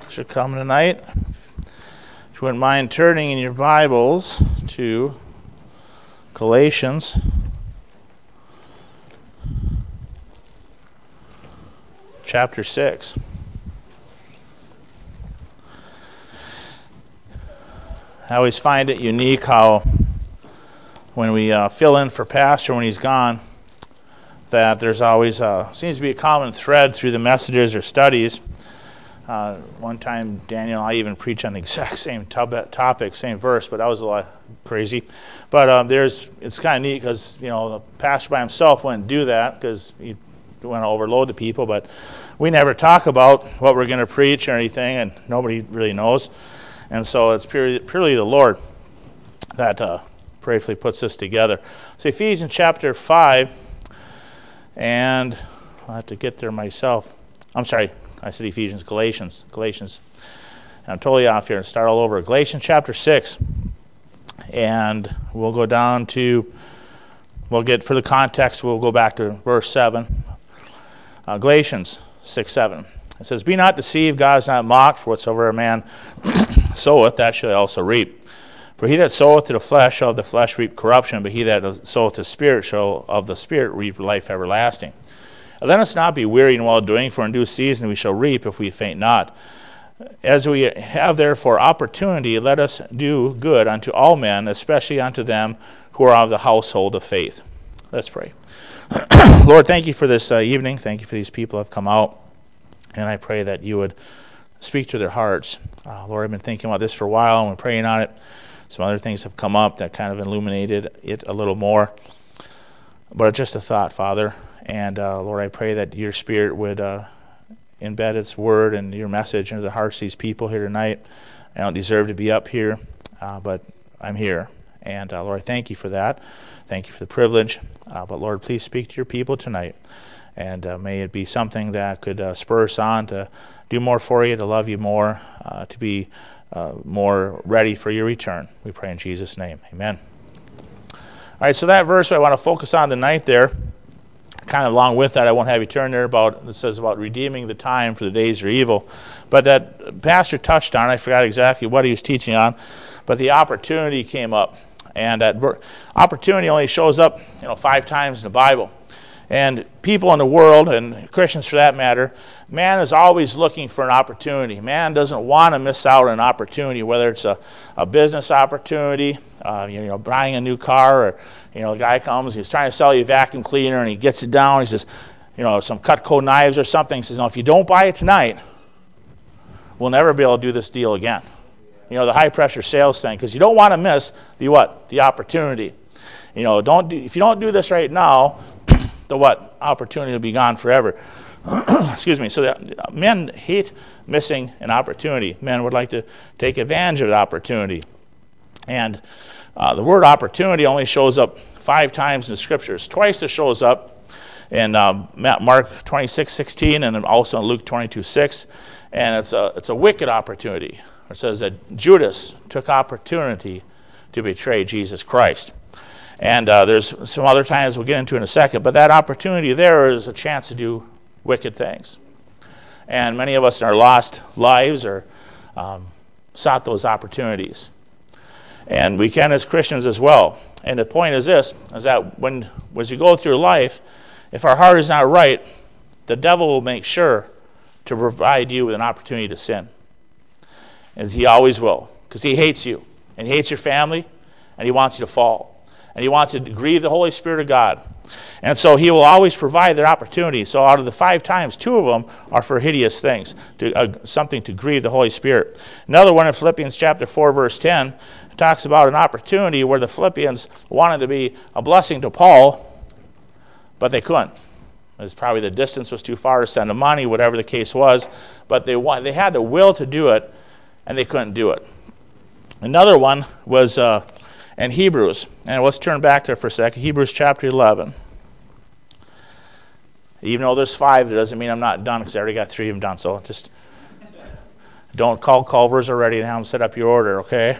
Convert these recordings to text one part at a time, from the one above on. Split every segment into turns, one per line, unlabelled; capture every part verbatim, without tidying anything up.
should come tonight. If you wouldn't mind turning in your Bibles to Galatians chapter six. I always find it unique how when we uh, fill in for Pastor when he's gone, that there's always uh, seems to be a common thread through the messages or studies. Uh, one time, Daniel, I even preached on the exact same tub- topic, same verse, but that was a lot crazy. But uh, there's it's kind of neat because you know the pastor by himself wouldn't do that because he want to overload the people. But we never talk about what we're going to preach or anything, and nobody really knows. And so it's purely, purely the Lord that uh, prayerfully puts this together. So Ephesians chapter five, and I'll have to get there myself. I'm sorry, I said Ephesians, Galatians, Galatians. I'm totally off here. Start all over. Galatians chapter six, and we'll go down to, we'll get, for the context, we'll go back to verse seven. Uh, Galatians six, seven. It says, "Be not deceived, God is not mocked, for whatsoever a man soweth, that shall he also reap. For he that soweth to the flesh shall of the flesh reap corruption, but he that soweth to the Spirit shall of the Spirit reap life everlasting. And let us not be weary in well doing, for in due season we shall reap if we faint not. As we have therefore opportunity, let us do good unto all men, especially unto them who are of the household of faith." Let's pray. Lord, thank you for this uh, evening. Thank you for these people who have come out. And I pray that you would speak to their hearts. Uh, Lord, I've been thinking about this for a while, and we're praying on it. Some other things have come up that kind of illuminated it a little more. But it's just a thought, Father. And uh, Lord, I pray that your Spirit would uh, embed its word and your message into the hearts of these people here tonight. I don't deserve to be up here, uh, but I'm here. And uh, Lord, I thank you for that. Thank you for the privilege. Uh, but Lord, please speak to your people tonight. And uh, may it be something that could uh, spur us on to do more for you, to love you more, uh, to be uh, more ready for your return. We pray in Jesus' name. Amen. All right, so that verse I want to focus on tonight there, kind of along with that, I won't have you turn there, about it says about redeeming the time for the days are evil. But that pastor touched on, I forgot exactly what he was teaching on, but the opportunity came up. And that ver- opportunity only shows up, you know, five times in the Bible. And people in the world, and Christians for that matter, man is always looking for an opportunity. Man doesn't want to miss out on an opportunity, whether it's a, a business opportunity, uh, you know, buying a new car, or, you know, a guy comes, he's trying to sell you a vacuum cleaner, and he gets it down, he says, you know, some Cutco knives or something. He says, no, if you don't buy it tonight, we'll never be able to do this deal again. You know, the high-pressure sales thing, because you don't want to miss the what? The opportunity. You know, don't do, if you don't do this right now, the what? Opportunity will be gone forever. Excuse me. So that men hate missing an opportunity. Men would like to take advantage of the opportunity. And uh, the word opportunity only shows up five times in the Scriptures. Twice it shows up in um, Mark twenty-six sixteen and also in Luke twenty-two six. And it's a, it's a wicked opportunity. It says that Judas took opportunity to betray Jesus Christ. And uh, there's some other times we'll get into in a second, but that opportunity there is a chance to do wicked things. And many of us in our lost lives are um, sought those opportunities. And we can as Christians as well. And the point is this, is that when as you go through life, if our heart is not right, the devil will make sure to provide you with an opportunity to sin. And he always will, because he hates you, and he hates your family, and he wants you to fall. And he wants to grieve the Holy Spirit of God. And so he will always provide that opportunity. So out of the five times, two of them are for hideous things, to, uh, something to grieve the Holy Spirit. Another one in Philippians chapter four, verse ten, talks about an opportunity where the Philippians wanted to be a blessing to Paul, but they couldn't. It was probably the distance was too far to send the money, whatever the case was. But they want, they had the will to do it, and they couldn't do it. Another one was... Uh, And Hebrews, and let's turn back there for a second. Hebrews chapter eleven. Even though there's five, that doesn't mean I'm not done, because I already got three of them done. So just don't call Culvers already and have them set up your order, okay?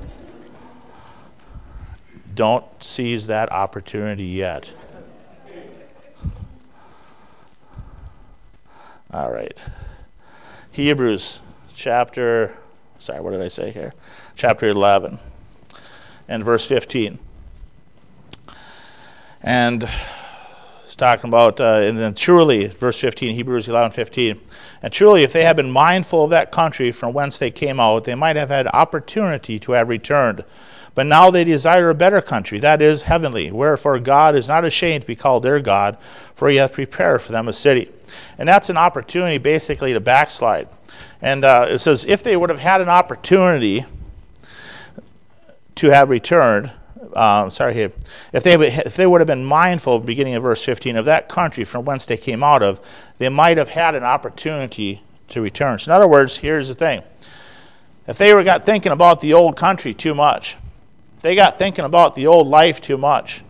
Don't seize that opportunity yet. All right. Hebrews chapter, sorry, what did I say here? Chapter eleven and verse fifteen. And it's talking about, uh, and then truly, verse fifteen, Hebrews eleven fifteen. And truly, if they had been mindful of that country from whence they came out, they might have had opportunity to have returned. But now they desire a better country, that is, heavenly. Wherefore God is not ashamed to be called their God, for he hath prepared for them a city. And that's an opportunity basically to backslide. And uh, it says, if they would have had an opportunity to have returned, uh, sorry here, if they, if they would have been mindful, beginning of verse fifteen, of that country from whence they came out of, they might have had an opportunity to return. So in other words, here's the thing. If they were got thinking about the old country too much, if they got thinking about the old life too much,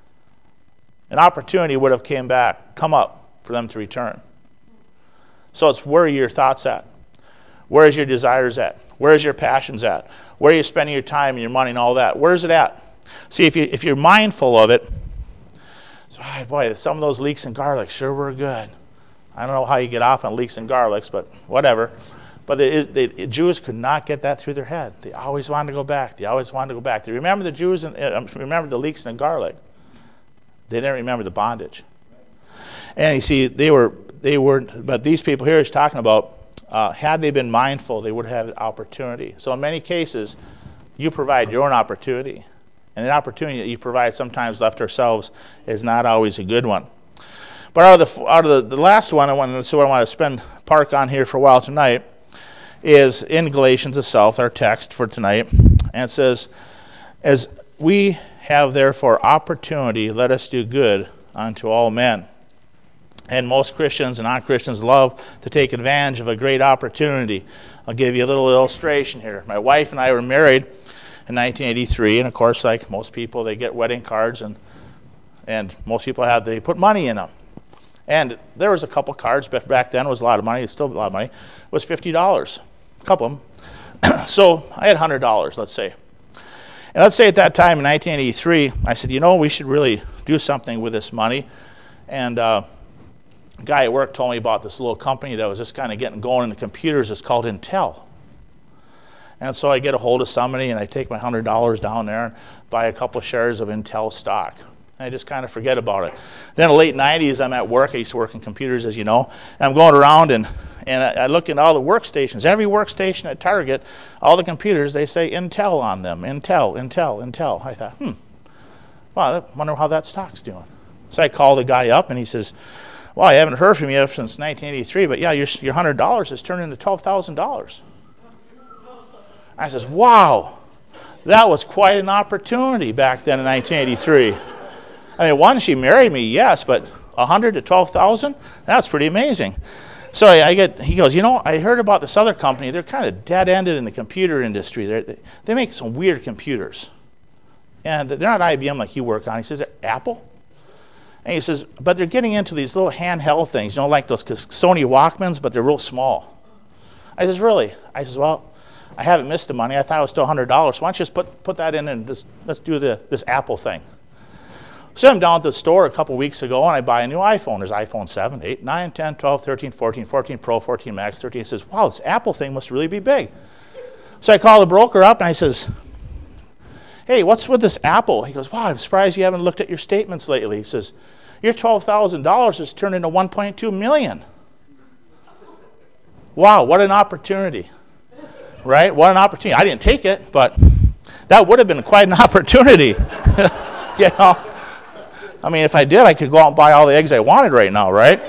an opportunity would have came back, come up for them to return. So it's where are your thoughts at? Where is your desires at? Where is your passions at? Where are you spending your time and your money and all that? Where is it at? See, if, you, if you're mindful of it, so, oh, boy, some of those leeks and garlic sure were good. I don't know how you get off on leeks and garlics, but whatever. But it is, they, the Jews could not get that through their head. They always wanted to go back. They always wanted to go back. They remember the Jews and uh, remember the leeks and the garlic. They didn't remember the bondage. And you see, they were, they were, but these people here is talking about, uh, had they been mindful, they would have opportunity. So in many cases, you provide your own opportunity. And an opportunity that you provide sometimes left to ourselves is not always a good one. But out of the, out of the, the last one, I want, so I want to spend park on here for a while tonight, is in Galatians itself, our text for tonight. And it says, as we have therefore opportunity, let us do good unto all men. And most Christians and non-Christians love to take advantage of a great opportunity. I'll give you a little illustration here. My wife and I were married in nineteen eighty-three, and of course, like most people, they get wedding cards, and and most people have, they put money in them. And there was a couple cards, but back then it was a lot of money, it's still a lot of money. It was fifty dollars, a couple of them. So I had one hundred dollars, let's say. And let's say at that time in nineteen eighty-three, I said, you know, we should really do something with this money. And uh, a guy at work told me about this little company that was just kind of getting going in the computers. It's called Intel. And so I get a hold of somebody, and I take my one hundred dollars down there and buy a couple of shares of Intel stock. And I just kind of forget about it. Then in the late nineties, I'm at work. I used to work in computers, as you know. And I'm going around, and, and I, I look at all the workstations. Every workstation at Target, all the computers, they say Intel on them. Intel, Intel, Intel. I thought, hmm, well, I wonder how that stock's doing. So I call the guy up, and he says, well, I haven't heard from you since nineteen eighty-three, but yeah, your, your one hundred dollars has turned into twelve thousand dollars. I says, wow, that was quite an opportunity back then in nineteen eighty-three. I mean, one, she married me, yes, but one hundred to twelve thousand, that's pretty amazing. So I get, he goes, you know, I heard about this other company. They're kind of dead-ended in the computer industry. They're, they make some weird computers. And they're not I B M like you work on. He says, Apple? And he says, but they're getting into these little handheld things, you know, like those Sony Walkmans, but they're real small. I says, really? I says, well, I haven't missed the money. I thought it was still one hundred dollars. So why don't you just put, put that in and just, let's do the, this Apple thing. So I'm down at the store a couple weeks ago, and I buy a new iPhone. There's iPhone seven, eight, nine, ten, twelve, thirteen, fourteen, fourteen Pro, fourteen Max, thirteen. He says, wow, this Apple thing must really be big. So I call the broker up, and I says, hey, what's with this Apple? He goes, wow, I'm surprised you haven't looked at your statements lately. He says, your twelve thousand dollars has turned into one point two million dollars. Wow, what an opportunity. Right? What an opportunity. I didn't take it, but that would have been quite an opportunity. You know? I mean, if I did, I could go out and buy all the eggs I wanted right now, right?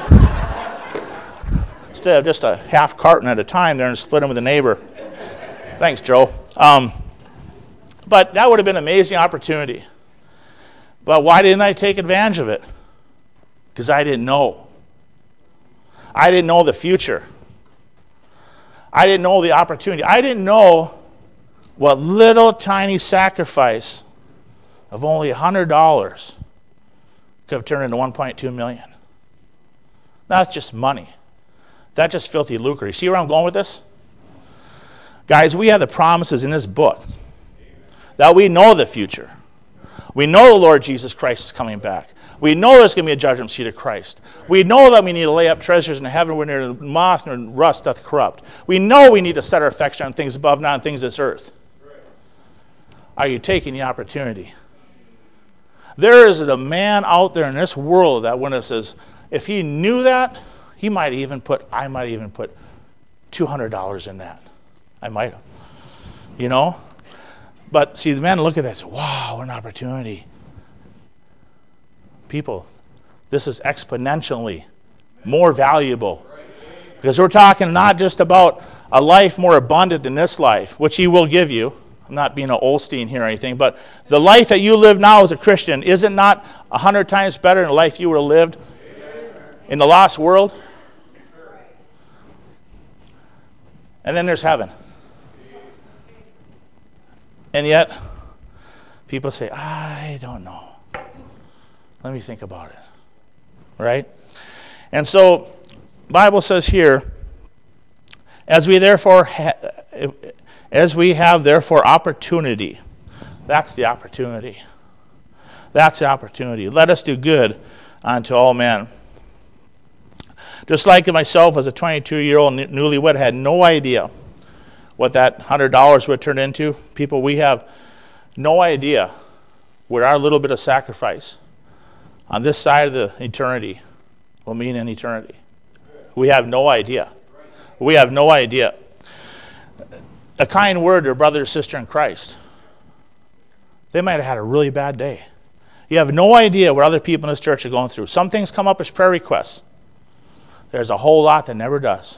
Instead of just a half carton at a time there and split them with a neighbor. Thanks, Joe. Um, but that would have been an amazing opportunity. But why didn't I take advantage of it? Because I didn't know. I didn't know the future. I didn't know the opportunity. I didn't know what little tiny sacrifice of only one hundred dollars could have turned into one point two million dollars. That's just money. That's just filthy lucre. You see where I'm going with this? Guys, we have the promises in this book that we know the future. We know the Lord Jesus Christ is coming back. We know there's going to be a judgment seat of Christ. We know that we need to lay up treasures in heaven where neither moth nor rust doth corrupt. We know we need to set our affection on things above, not on things of this earth. Are you taking the opportunity? There is a man out there in this world that when it says, if he knew that, he might even put, I might even put two hundred dollars in that. I might have. You know? But see, the men look at that and say, wow, what an opportunity. People, this is exponentially more valuable. Because we're talking not just about a life more abundant than this life, which he will give you. I'm not being an Olstein here or anything, but the life that you live now as a Christian, is it not a hundred times better than the life you would have lived in the lost world? And then there's heaven. And yet, people say, I don't know. Let me think about it. Right? And so, the Bible says here, as we therefore ha- as we have therefore opportunity. That's the opportunity. That's the opportunity. Let us do good unto all men. Just like myself as a twenty-two-year-old newlywed, had no idea what that one hundred dollars would turn into. People, we have no idea what our little bit of sacrifice on this side of the eternity will mean in eternity. We have no idea. We have no idea. A kind word to a brother or sister in Christ. They might have had a really bad day. You have no idea what other people in this church are going through. Some things come up as prayer requests. There's a whole lot that never does.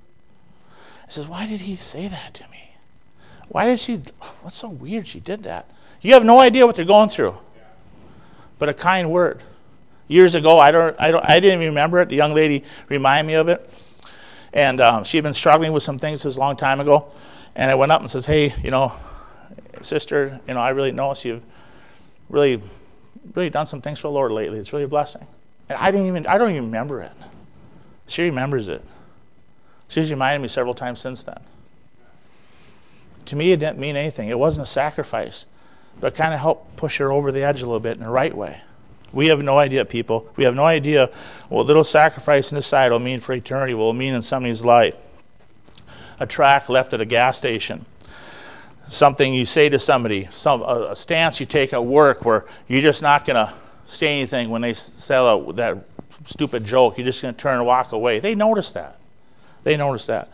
He says, why did he say that to me? Why did she, what's so weird she did that? You have no idea what they're going through. But a kind word. Years ago, I don't, I don't, I didn't even remember it. The young lady reminded me of it. And um, she'd been struggling with some things this a long time ago. And I went up and says, hey, you know, sister, you know, I really notice you've really, really done some things for the Lord lately. It's really a blessing. And I didn't even, I don't even remember it. She remembers it. She's reminded me several times since then. To me, it didn't mean anything. It wasn't a sacrifice, but it kind of helped push her over the edge a little bit in the right way. We have no idea, people. We have no idea what little sacrifice in this side will mean for eternity, will mean in somebody's life. A tract left at a gas station. Something you say to somebody, some a, a stance you take at work where you're just not going to say anything when they sell that stupid joke. You're just going to turn and walk away. They notice that. They notice that.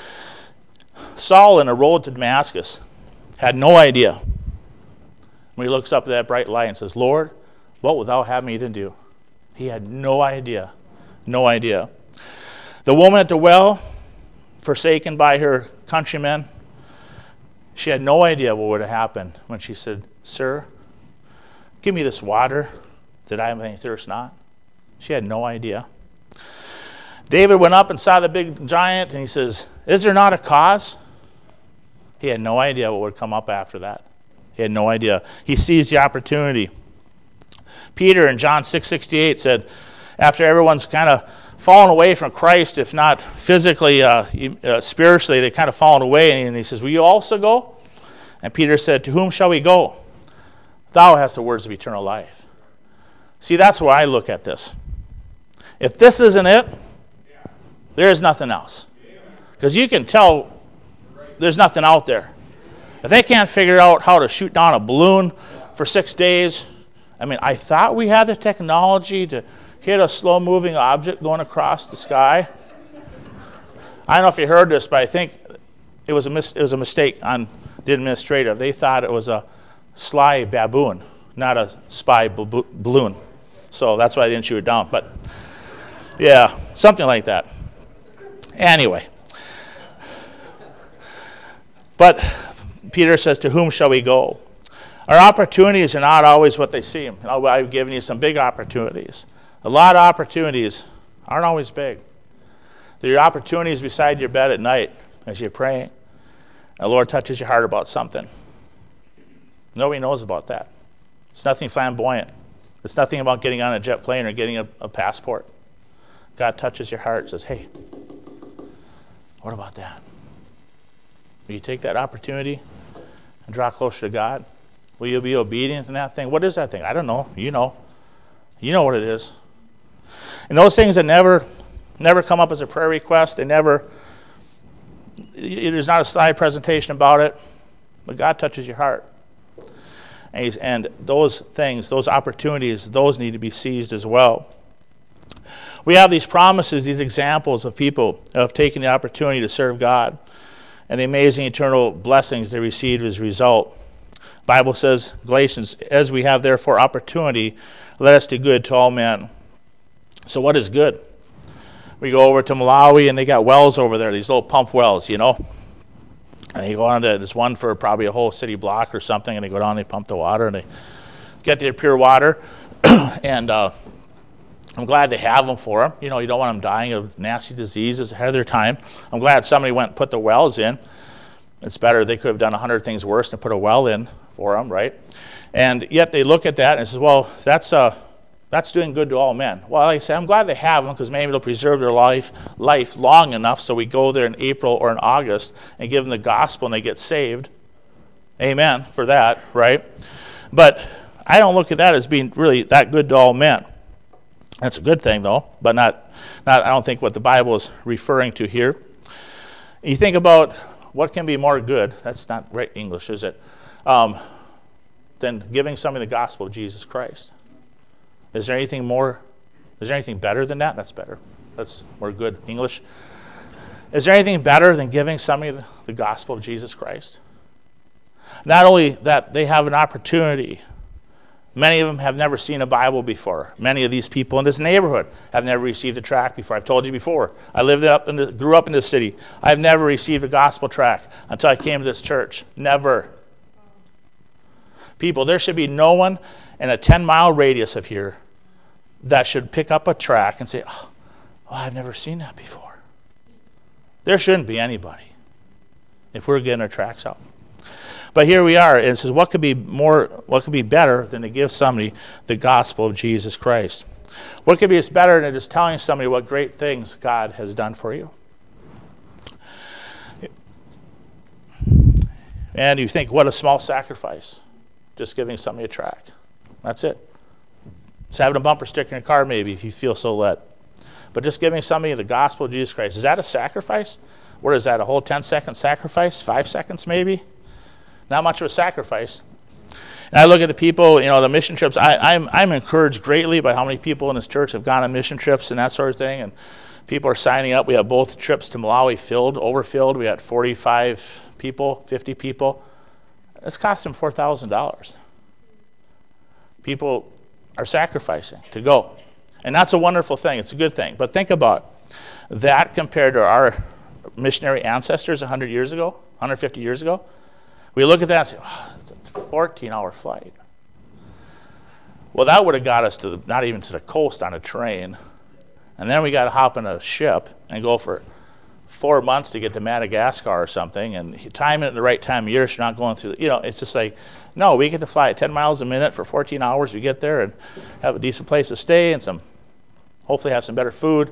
Saul, in a road to Damascus, had no idea when he looks up at that bright light and says, Lord, what wilt thou have me to do? He had no idea. No idea. The woman at the well, forsaken by her countrymen, she had no idea what would have happened when she said, Sir, give me this water that I may thirst not. She had no idea. David went up and saw the big giant, and he says, is there not a cause? He had no idea what would come up after that. He had no idea. He seized the opportunity. Peter in John six sixty-eight said, after everyone's kind of fallen away from Christ, if not physically, uh, uh, spiritually, they kind of fallen away, and he says, will you also go? And Peter said, to whom shall we go? Thou hast the words of eternal life. See, that's where I look at this. If this isn't it, there is nothing else. Because you can tell there's nothing out there. If they can't figure out how to shoot down a balloon for six days, I mean, I thought we had the technology to hit a slow-moving object going across the sky. I don't know if you heard this, but I think it was a mis- it was a mistake on the administrative. They thought it was a sly baboon, not a spy b- balloon. So that's why I didn't shoot it down. But yeah, something like that. Anyway. But Peter says, to whom shall we go? Our opportunities are not always what they seem. You know, I've given you some big opportunities. A lot of opportunities aren't always big. There are opportunities beside your bed at night as you're praying. And the Lord touches your heart about something. Nobody knows about that. It's nothing flamboyant. It's nothing about getting on a jet plane or getting a, a passport. God touches your heart and says, hey, what about that? Will you take that opportunity and draw closer to God? Will you be obedient in that thing? What is that thing? I don't know. You know. You know what it is. And those things that never, never come up as a prayer request, they never, there's not a slide presentation about it, but God touches your heart. And, he's, and those things, those opportunities, those need to be seized as well. We have these promises, these examples of people of taking the opportunity to serve God and the amazing eternal blessings they received as a result. The Bible says, Galatians, as we have therefore opportunity, let us do good to all men. So what is good? We go over to Malawi and they got wells over there, these little pump wells, you know. And they go on to, there's one for probably a whole city block or something, and they go down, they pump the water, and they get their pure water. and uh, I'm glad they have them for them. You know, you don't want them dying of nasty diseases ahead of their time. I'm glad somebody went and put the wells in. It's better. They could have done a hundred things worse than put a well in for them, right? And yet they look at that and says, well, that's uh, that's doing good to all men. Well, like I say, I'm glad they have them because maybe they'll preserve their life life long enough so we go there in April or in August and give them the gospel and they get saved. Amen for that, right? But I don't look at that as being really that good to all men. That's a good thing, though, but not, not I don't think what the Bible is referring to here. You think about what can be more good, that's not right English, is it, um, than giving somebody the gospel of Jesus Christ. Is there anything more, is there anything better than that? That's better. That's more good English. Is there anything better than giving somebody the, the gospel of Jesus Christ? Not only that, they have an opportunity. Many of them have never seen a Bible before. Many of these people in this neighborhood have never received a tract before. I've told you before. I lived up in the, grew up in this city. I've never received a gospel tract until I came to this church. Never. People, there should be no one in a ten-mile radius of here that should pick up a tract and say, oh, oh, I've never seen that before. There shouldn't be anybody if we're getting our tracts out. But here we are, and it says, what could be more, what could be better than to give somebody the gospel of Jesus Christ? What could be better than just telling somebody what great things God has done for you? And you think, what a small sacrifice, just giving somebody a tract. That's it. Just having a bumper sticker in your car, maybe, if you feel so led. But just giving somebody the gospel of Jesus Christ, is that a sacrifice? What is that, a whole ten-second sacrifice? Five seconds, maybe? Not much of a sacrifice. And I look at the people, you know, the mission trips. I, I'm I'm encouraged greatly by how many people in this church have gone on mission trips and that sort of thing. And people are signing up. We have both trips to Malawi filled, overfilled. We had forty-five people, fifty people. It's costing four thousand dollars. People are sacrificing to go. And that's a wonderful thing. It's a good thing. But think about that compared to our missionary ancestors one hundred years ago, one hundred fifty years ago. We look at that and say, oh, it's a fourteen-hour flight. Well, that would have got us to the, not even to the coast on a train. And then we got to hop in a ship and go for four months to get to Madagascar or something. And you time it at the right time of year so you're not going through, the, you know, it's just like, no, we get to fly at ten miles a minute for fourteen hours. We get there and have a decent place to stay and some, hopefully have some better food.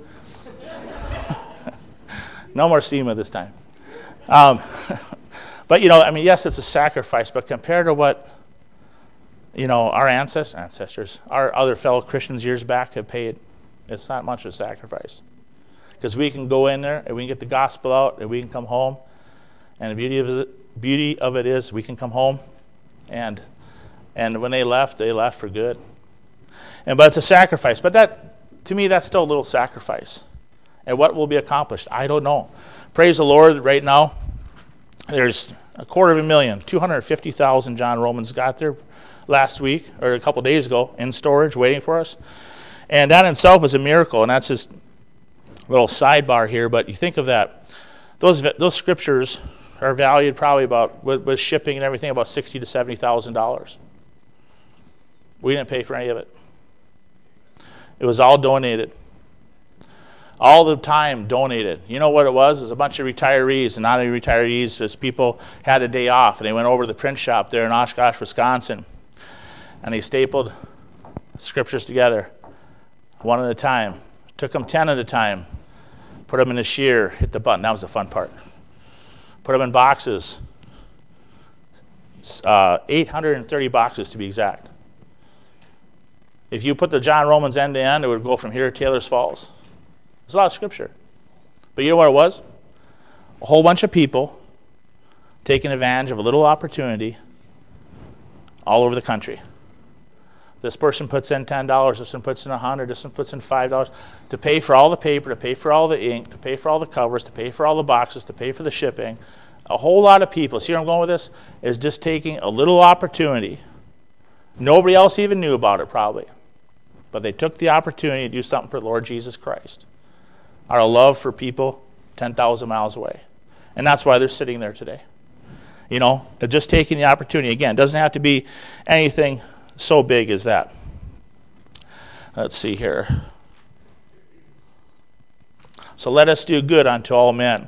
No more SEMA this time. Um, But, you know, I mean, yes, it's a sacrifice, but compared to what, you know, our ancestors, ancestors, our other fellow Christians years back have paid, it's not much of a sacrifice. Because we can go in there and we can get the gospel out and we can come home. And the beauty of it, beauty of it is we can come home. And and when they left, they left for good. And but it's a sacrifice. But that, to me, that's still a little sacrifice. And what will be accomplished? I don't know. Praise the Lord right now. There's a quarter of a million, two hundred fifty thousand John Romans got there last week, or a couple days ago, in storage, waiting for us. And that in itself is a miracle, and that's just a little sidebar here, but you think of that. Those those scriptures are valued probably about, with, with shipping and everything, about sixty thousand to seventy thousand dollars. We didn't pay for any of it. It was all donated. All the time donated. You know what it was? It was a bunch of retirees, and not only retirees, just people had a day off, and they went over to the print shop there in Oshkosh, Wisconsin, and they stapled scriptures together, one at a time. Took them ten at a time, put them in a shear, hit the button. That was the fun part. Put them in boxes, uh, eight hundred thirty boxes to be exact. If you put the John Romans end to end, it would go from here to Taylor's Falls. There's a lot of scripture. But you know what it was? A whole bunch of people taking advantage of a little opportunity all over the country. This person puts in ten dollars, this one puts in one hundred dollars, this one puts in five dollars to pay for all the paper, to pay for all the ink, to pay for all the covers, to pay for all the boxes, to pay for the shipping. A whole lot of people, see where I'm going with this, is just taking a little opportunity. Nobody else even knew about it probably. But they took the opportunity to do something for the Lord Jesus Christ. Our love for people ten thousand miles away. And that's why they're sitting there today. You know, just taking the opportunity. Again, it doesn't have to be anything so big as that. Let's see here. So let us do good unto all men,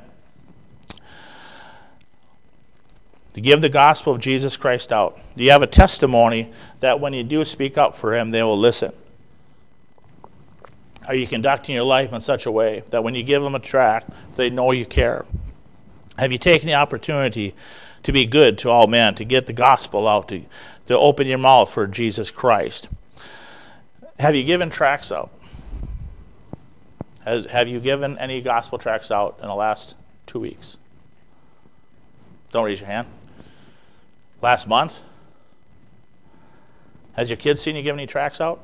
to give the gospel of Jesus Christ out. Do you have a testimony that when you do speak up for him, they will listen? Are you conducting your life in such a way that when you give them a tract, they know you care? Have you taken the opportunity to be good to all men, to get the gospel out, to, to open your mouth for Jesus Christ? Have you given tracts out? Has, have you given any gospel tracts out in the last two weeks? Don't raise your hand. Last month? Has your kids seen you give any tracts out?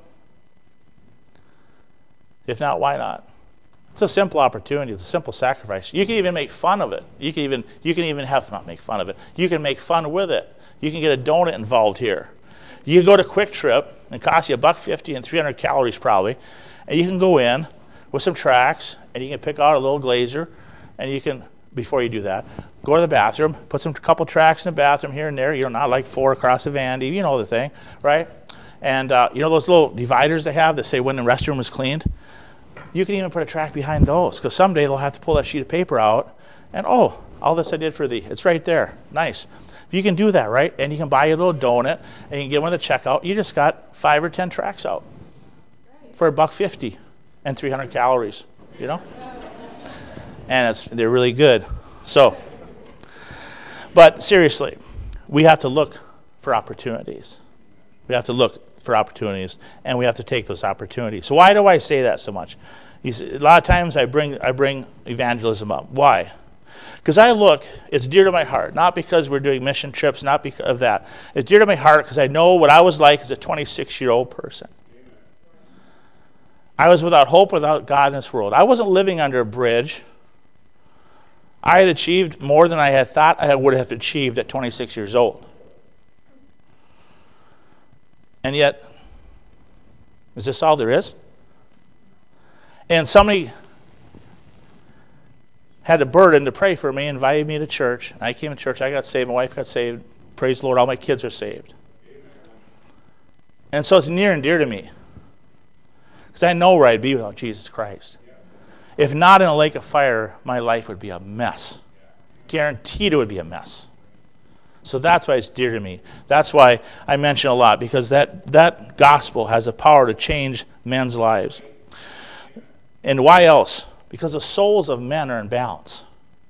If not, why not? It's a simple opportunity. It's a simple sacrifice. You can even make fun of it. You can even you can even have not make fun of it. You can make fun with it. You can get a donut involved here. You can go to Quick Trip and it costs you a buck fifty and three hundred calories probably, and you can go in with some tracts and you can pick out a little glazer, and you can, before you do that, go to the bathroom, put some couple tracts in the bathroom here and there. You know, not like four across the vanity. You know the thing, right? And uh, you know those little dividers they have that say when the restroom is cleaned? You can even put a tract behind those, because someday they'll have to pull that sheet of paper out, and oh, all this I did for thee, it's right there. Nice. You can do that, right? And you can buy a little donut, and you can get one at the checkout. You just got five or ten tracts out for a buck fifty and three hundred calories, you know? And it's they're really good. So, but seriously, we have to look for opportunities. We have to look for opportunities, and we have to take those opportunities. So why do I say that so much? You see, a lot of times I bring I bring evangelism up. Why? Because I look, it's dear to my heart, not because we're doing mission trips, not because of that. It's dear to my heart because I know what I was like as a twenty-six-year-old person. I was without hope, without God in this world. I wasn't living under a bridge. I had achieved more than I had thought I would have achieved at twenty-six years old. And yet, is this all there is? And somebody had a burden to pray for me, invited me to church. I came to church, I got saved, my wife got saved. Praise the Lord, all my kids are saved. Amen. And so it's near and dear to me. Because I know where I'd be without Jesus Christ. Yeah. If not in a lake of fire, my life would be a mess. Yeah. Guaranteed it would be a mess. So that's why it's dear to me. That's why I mention a lot, because that, that gospel has the power to change men's lives. And why else? Because the souls of men are in balance.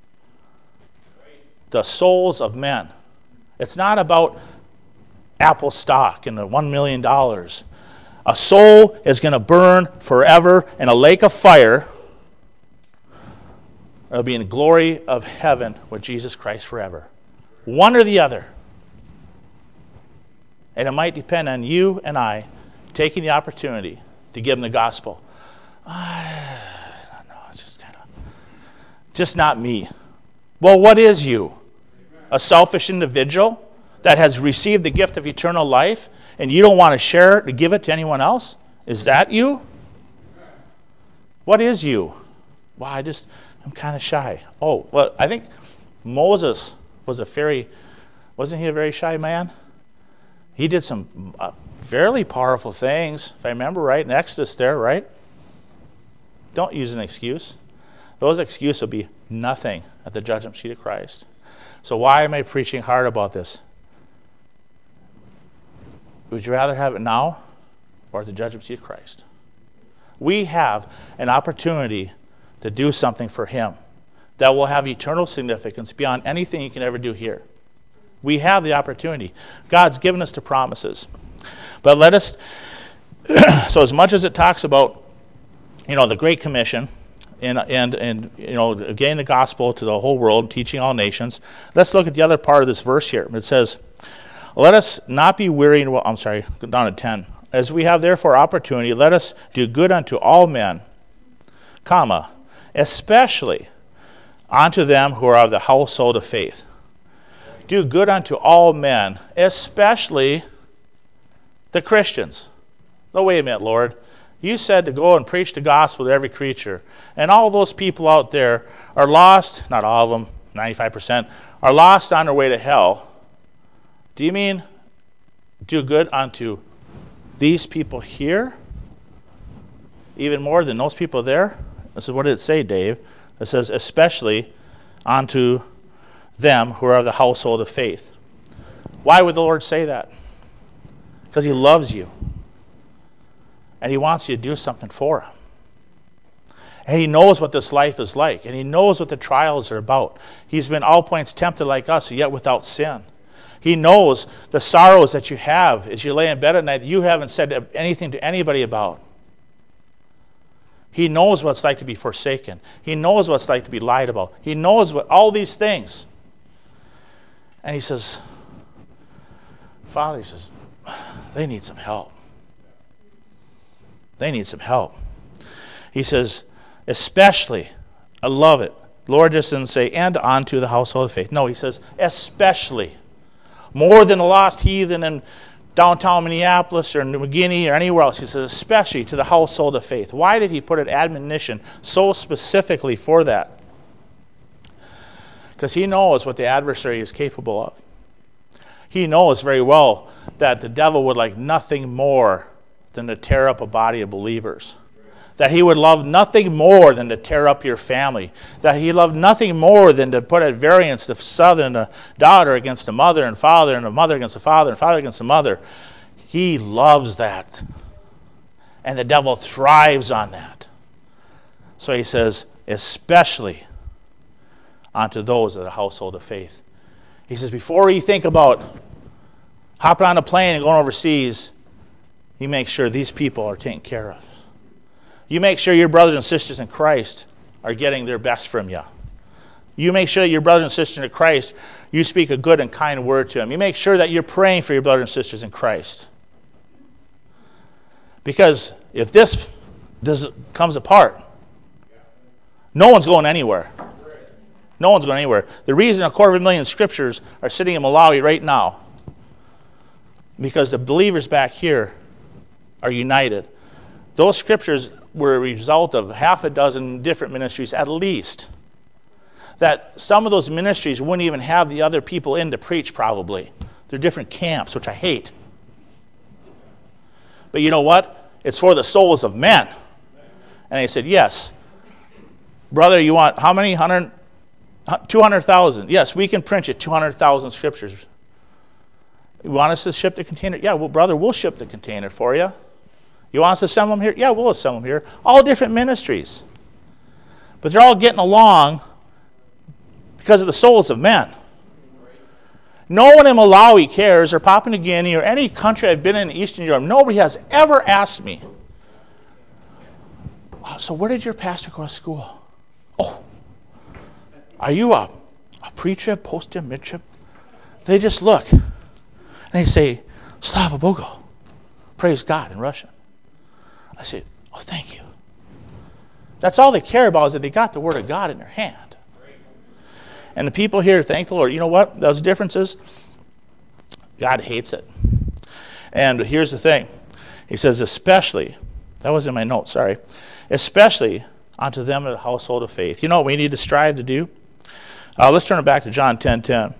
The souls of men. It's not about Apple stock and the one million dollars. A soul is going to burn forever in a lake of fire. It'll be in the glory of heaven with Jesus Christ forever. One or the other. And it might depend on you and I taking the opportunity to give them the gospel. I don't know, it's just kind of, just not me. Well, what is you? A selfish individual that has received the gift of eternal life and you don't want to share it, to give it to anyone else? Is that you? What is you? Well, I just, I'm kind of shy. Oh, well, I think Moses was a very, wasn't he a very shy man? He did some uh, fairly powerful things, if I remember right, in Exodus there, right? Don't use an excuse. Those excuses will be nothing at the judgment seat of Christ. So why am I preaching hard about this? Would you rather have it now or at the judgment seat of Christ? We have an opportunity to do something for him that will have eternal significance beyond anything you can ever do here. We have the opportunity. God's given us the promises. But let us So as much as it talks about, you know, the Great Commission, and and and you know, getting the gospel to the whole world, teaching all nations, let's look at the other part of this verse here. It says, "Let us not be weary." Well, I'm sorry, go down to ten. "As we have therefore opportunity, let us do good unto all men, comma, especially unto them who are of the household of faith." Do good unto all men, especially the Christians. No, wait a minute, Lord. You said to go and preach the gospel to every creature. And all those people out there are lost, not all of them, ninety-five percent, are lost on their way to hell. Do you mean do good unto these people here? Even more than those people there? This is what did it say, Dave? It says, especially unto them who are of the household of faith. Why would the Lord say that? Because he loves you. And he wants you to do something for him. And he knows what this life is like. And he knows what the trials are about. He's been all points tempted like us, yet without sin. He knows the sorrows that you have as you lay in bed at night you haven't said anything to anybody about. He knows what it's like to be forsaken. He knows what it's like to be lied about. He knows what all these things. And he says, Father, he says, they need some help. They need some help. He says, especially, I love it. Lord just didn't say, and unto the household of faith. No, he says, especially. More than the lost heathen in downtown Minneapolis or New McGinney or anywhere else. He says, especially to the household of faith. Why did he put an admonition so specifically for that? Because he knows what the adversary is capable of. He knows very well that the devil would like nothing more than to tear up a body of believers. That he would love nothing more than to tear up your family. That he loved nothing more than to put at variance the son and the daughter against the mother and father and the mother against the father and father against the mother. He loves that. And the devil thrives on that. So he says, especially unto those of the household of faith. He says, before you think about hopping on a plane and going overseas, you make sure these people are taken care of. You make sure your brothers and sisters in Christ are getting their best from you. You make sure that your brothers and sisters in Christ, you speak a good and kind word to them. You make sure that you're praying for your brothers and sisters in Christ. Because if this, this comes apart, no one's going anywhere. No one's going anywhere. The reason a quarter of a million scriptures are sitting in Malawi right now, because the believers back here are united. Those scriptures were a result of half a dozen different ministries at least. That some of those ministries wouldn't even have the other people in to preach probably. They're different camps, which I hate. But you know what? It's for the souls of men. And they said, yes. Brother, you want how many? one hundred, two hundred thousand. Yes, we can print you two hundred thousand scriptures. You want us to ship the container? Yeah, well, brother, we'll ship the container for you. You want us to assemble them here? Yeah, we'll assemble them here. All different ministries. But they're all getting along because of the souls of men. No one in Malawi cares, or Papua New Guinea, or any country I've been in Eastern Europe. Nobody has ever asked me, so where did your pastor go to school? Oh, are you a, a pre-trib, post-trib, mid-trib? They just look, and they say, Slava Bogo, praise God in Russian. I say, oh, thank you. That's all they care about is that they got the Word of God in their hand. And the people here, thank the Lord. You know what? Those differences, God hates it. And here's the thing. He says, especially, that was in my notes, sorry, especially unto them of the household of faith. You know what we need to strive to do? Uh, let's turn it back to John ten ten.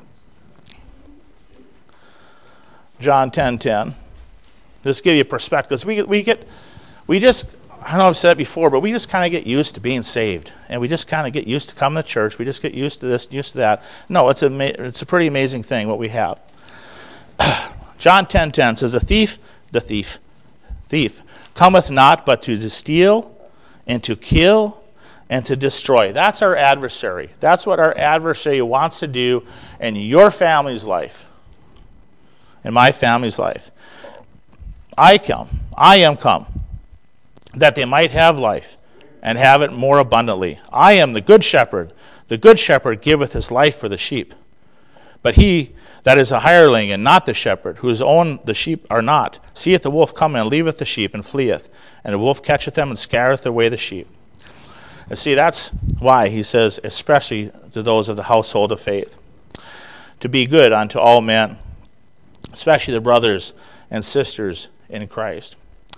John ten ten. Just give you a perspective. Because we, we get, we just, I know I've said it before, but we just kind of get used to being saved. And we just kind of get used to coming to church. We just get used to this, used to that. No, it's a, it's a pretty amazing thing what we have. John ten ten says, a thief, the thief, thief, cometh not but to steal and to kill and to destroy. That's our adversary. That's what our adversary wants to do in your family's life, in my family's life. I come, I am come, that they might have life, and have it more abundantly. I am the good shepherd. The good shepherd giveth his life for the sheep. But he that is a hireling, and not the shepherd, whose own the sheep are not, seeth the wolf come, and leaveth the sheep, and fleeth. And the wolf catcheth them, and scattereth away the sheep. And see, that's why he says, especially to those of the household of faith, to be good unto all men, especially the brothers and sisters in Christ.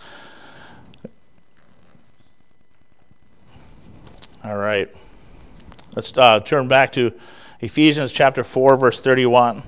All right. Let's uh, turn back to Ephesians chapter four, verse thirty-one.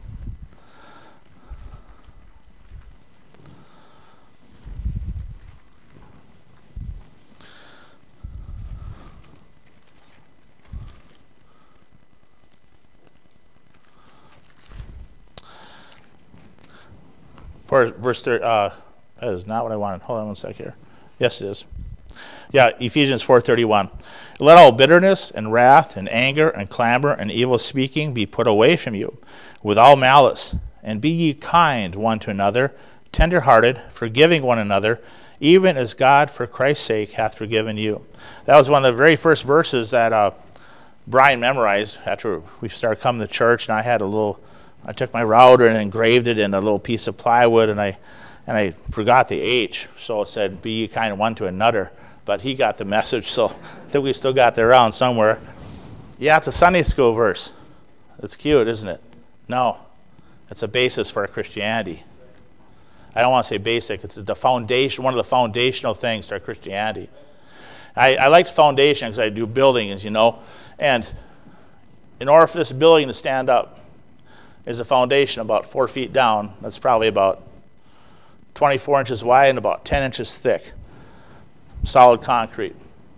For verse thirty, uh, that is not what I wanted. Hold on one sec here. Yes, it is. Yeah, Ephesians four thirty-one. Let all bitterness and wrath and anger and clamor and evil speaking be put away from you, with all malice. And be ye kind one to another, tender-hearted, forgiving one another, even as God for Christ's sake hath forgiven you. That was one of the very first verses that uh, Brian memorized after we started coming to church, and I had a little. I took my router and engraved it in a little piece of plywood, and I and I forgot the H, so it said, be ye kind one to another. But he got the message, so I think we still got that around somewhere. Yeah, it's a Sunday school verse. It's cute, isn't it? No, it's a basis for our Christianity. I don't want to say basic. It's the foundation, one of the foundational things to our Christianity. I, I like the foundation because I do building, as you know, and in order for this building to stand up, is a foundation about four feet down. That's probably about twenty-four inches wide and about ten inches thick. Solid concrete.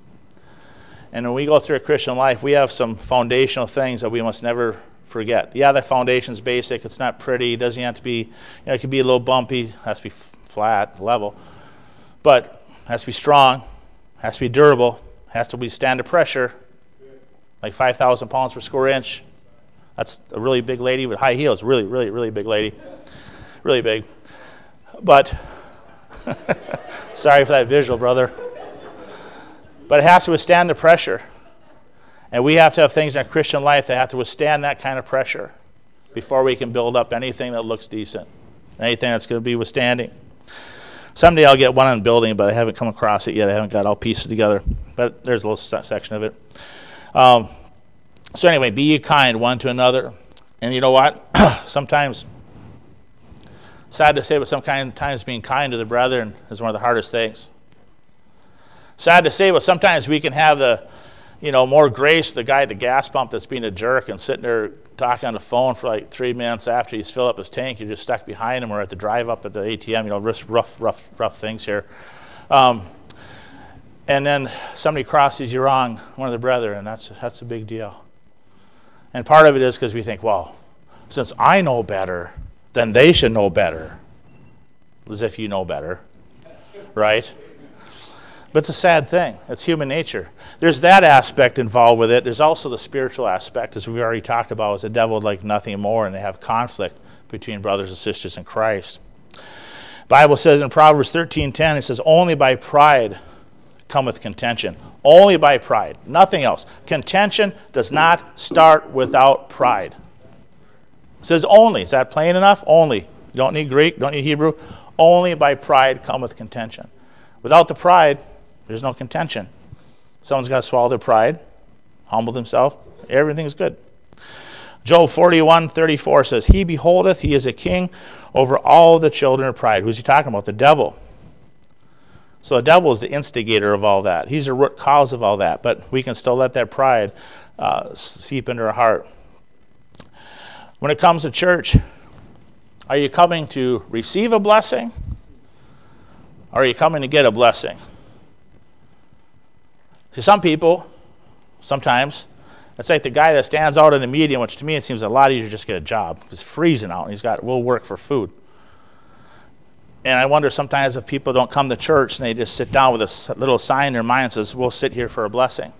And when we go through a Christian life, we have some foundational things that we must never forget. Yeah, the foundation's basic. It's not pretty. It doesn't have to be, you know, it can be a little bumpy. It has to be f- flat, level. But it has to be strong. It has to be durable. It has to withstand the pressure. Like five thousand pounds per square inch. That's a really big lady with high heels. Really, really, really big lady. Really big. But, sorry for that visual, brother. But it has to withstand the pressure. And we have to have things in our Christian life that have to withstand that kind of pressure before we can build up anything that looks decent. Anything that's going to be withstanding. Someday I'll get one on building, but I haven't come across it yet. I haven't got all pieces together. But there's a little section of it. Um, so anyway, be ye kind one to another. And you know what? Sometimes, sad to say, but sometimes being kind to the brethren is one of the hardest things. Sad to say, but sometimes we can have the, you know, more grace for the guy at the gas pump that's being a jerk and sitting there talking on the phone for like three minutes after he's filled up his tank. You're just stuck behind him, or at the drive up at the A T M. You know, rough, rough, rough, rough things here. Um, and then somebody crosses you wrong, one of the brethren, and that's that's a big deal. And part of it is because we think, well, since I know better, then they should know better. As if you know better, right? But it's a sad thing. It's human nature. There's that aspect involved with it. There's also the spiritual aspect, as we already talked about, is the devil would like nothing more, and they have conflict between brothers and sisters in Christ. The Bible says in Proverbs thirteen ten, it says, only by pride cometh contention. Only by pride. Nothing else. Contention does not start without pride. It says only. Is that plain enough? Only. You don't need Greek, don't need Hebrew. Only by pride cometh contention. Without the pride, there's no contention. Someone's got to swallow their pride, humble themselves. Everything's good. Job forty-one thirty-four says, he beholdeth, he is a king over all the children of pride. Who's he talking about? The devil. So the devil is the instigator of all that. He's the root cause of all that. But we can still let that pride uh, seep into our heart. When it comes to church, are you coming to receive a blessing? Or are you coming to get a blessing? See, some people, sometimes, it's like the guy that stands out in the median, which to me it seems a lot easier to just get a job. It's freezing out, and he's got, we'll work for food. And I wonder sometimes if people don't come to church and they just sit down with a little sign in their mind that says, we'll sit here for a blessing.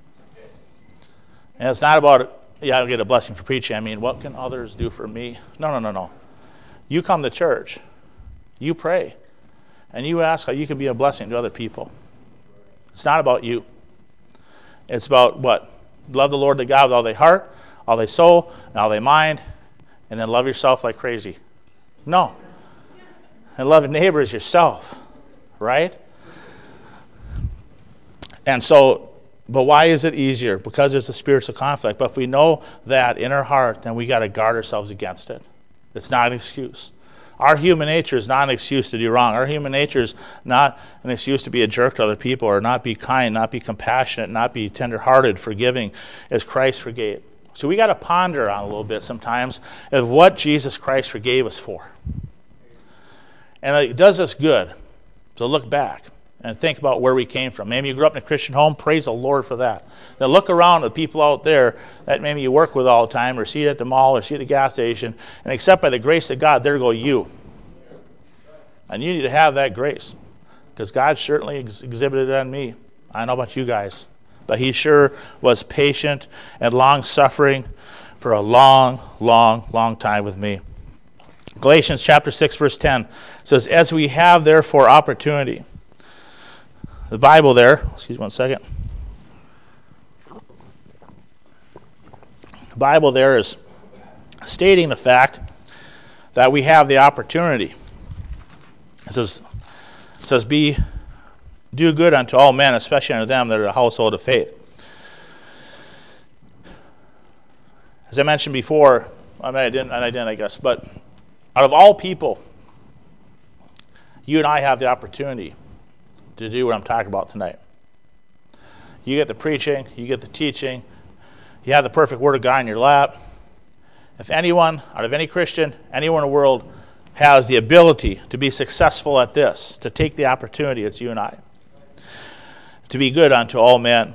And it's not about, yeah, I'll get a blessing for preaching. I mean, what can others do for me? No, no, no, no. You come to church. You pray. and you ask how you can be a blessing to other people. It's not about you. It's about what? Love the Lord thy God with all thy heart, all thy soul, and all thy mind, and then love yourself like crazy. No. And love your neighbor as yourself, right? And so, but why is it easier? Because there's a spiritual conflict. But if we know that in our heart, then we got to guard ourselves against it. It's not an excuse. Our human nature is not an excuse to do wrong. Our human nature is not an excuse to be a jerk to other people or not be kind, not be compassionate, not be tenderhearted, forgiving as Christ forgave. So we got to ponder on a little bit sometimes of what Jesus Christ forgave us for. And it does us good to look back and think about where we came from. Maybe you grew up in a Christian home. Praise the Lord for that. Then look around at the people out there that maybe you work with all the time or see at the mall or see at the gas station, and except by the grace of God, there go you. And you need to have that grace because God certainly ex- exhibited it on me. I don't know about you guys, but he sure was patient and long-suffering for a long, long, long time with me. Galatians chapter six, verse ten says, as we have therefore opportunity. The Bible there, excuse me one second. The Bible there is stating the fact that we have the opportunity. It says, it says, be, do good unto all men, especially unto them that are the household of faith. As I mentioned before, I mean I didn't, and I didn't, I guess, but out of all people, you and I have the opportunity to do what I'm talking about tonight. You get the preaching, you get the teaching, you have the perfect word of God in your lap. If anyone, out of any Christian, anyone in the world has the ability to be successful at this, to take the opportunity, it's you and I. To be good unto all men.